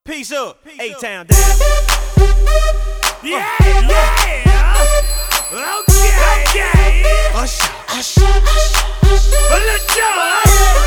Peace up, A-Town down. Yeah, okay. Usher, usher, usher, usher. Let's go.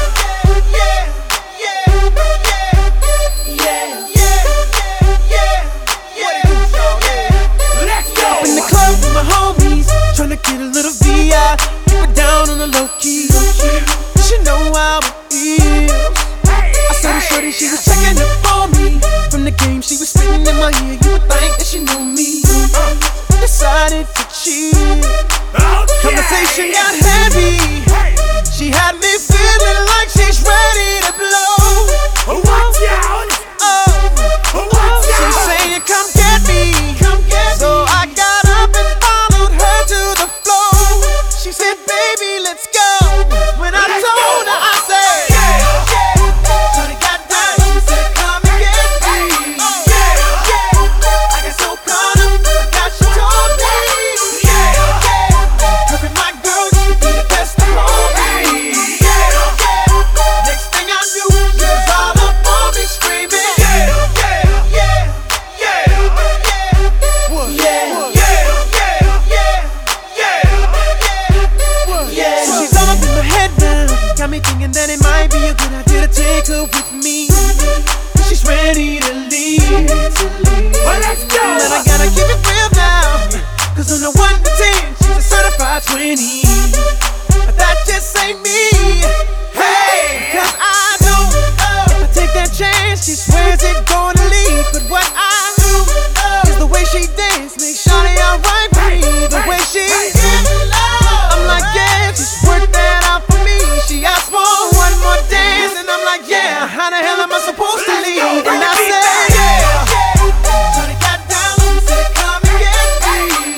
Let's go. Up in the club with my homies, tryna get a little VI. Keep it down on the low key. You should know how it is. I saw the shorty, she was checking up on me. From the game, she was spitting in my ear. You would think that she knew me. Decided to cheat. Conversation got heavy. She had me feeling like she's ready to blow. Watch out. She's saying, come get me. So I got up and followed her to the floor. She said, baby, let's go. When I told her, I said, shorty got down, she said, come and get me. I got so caught up, I got she told me. Her and my girl used to be the best of me. Next thing I knew, she was all up on me screaming. Got me thinking that it might be a good idea to take her with me. She's ready to leave. Well, let's go. But I gotta keep it real now, cause on the 1 to 10, she's a certified 20. But that just ain't me. Hey, cause I know if I take that chance, she swears it's gonna leave. But what I do is the way she dance makes shawty alright with me. The way she I'm like, yeah, just work that out for me. She asked for one more dance, and I'm like, yeah, how the hell am I supposed to leave? And I said, shawty got down, she said, come and get me.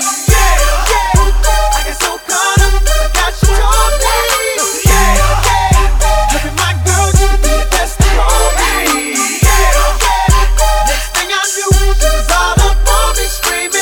I got so caught up, I got she told me. Her and my girl used to be the best of me. Next thing I knew, she was all up on me screaming.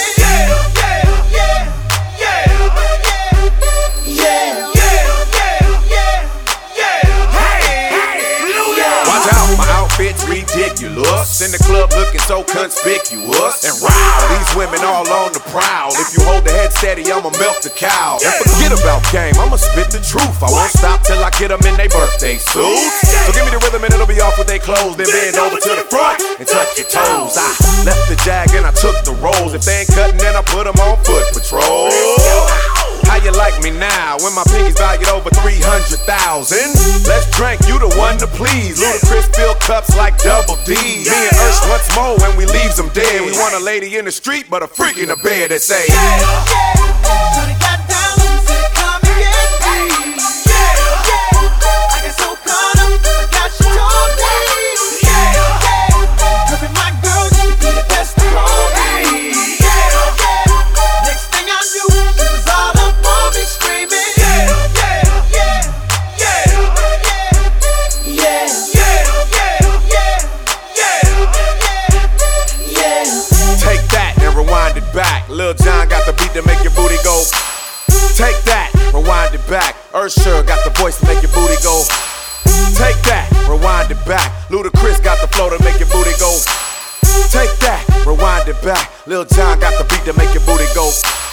Bitch ridiculous, in the club looking so conspicuous. And wow, these women all on the prowl. If you hold the head steady, I'ma melt the cow. And forget about game, I'ma spit the truth. I won't stop till I get them in their birthday suits. So give me the rhythm and it'll be off with their clothes. Then bend over to the front and touch your toes. I left the jag and I took the rolls. If they ain't cutting, then I put them on foot patrol. How you like me now when my pinky's valued over 300,000? Let's drink, you the one to please. Ludacris fill cups like Double D. Me and Ursh once more when we leaves them dead. We want a lady in the street, but a freak in the bed that say, shorty got down, she said, come and get me. I got so caught up, I got she told me. Her and my girl used to be the best of me. Next thing I knew, she was all up on me screaming. Take that and rewind it back. Lil Jon got the beat to make your booty go. Take that, rewind it back. Usher got the voice to make your booty go. Take that, rewind it back. Ludacris got the flow to make your booty go. Take that, rewind it back. Lil Jon got the beat to make your booty go.